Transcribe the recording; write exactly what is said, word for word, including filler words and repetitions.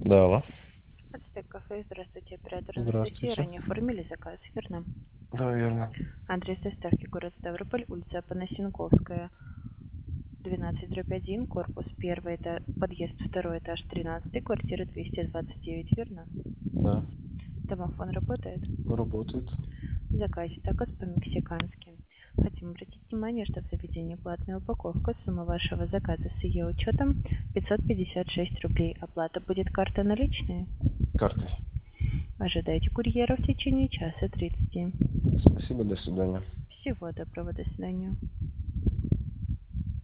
Да, алло. Ацтек кафе, здравствуйте, оператор Анастасия. Здравствуйте. Ранее оформили заказ, верно? Да, верно. Адрес доставки город Ставрополь, улица Панасенковская, двенадцать дробь один, корпус первый, это подъезд второй этаж, тринадцатый, квартира двести двадцать девять, верно? Да, Домофон работает? работает. В заказе такос по-мексикански. Хотим обратить внимание, что в заведении платная упаковка. Сумма вашего заказа с ее учетом пятьсот пятьдесят шесть рублей. Оплата будет карта наличные. Картой. Ожидайте курьера в течение часа тридцати. Спасибо, до свидания. Всего доброго, до свидания.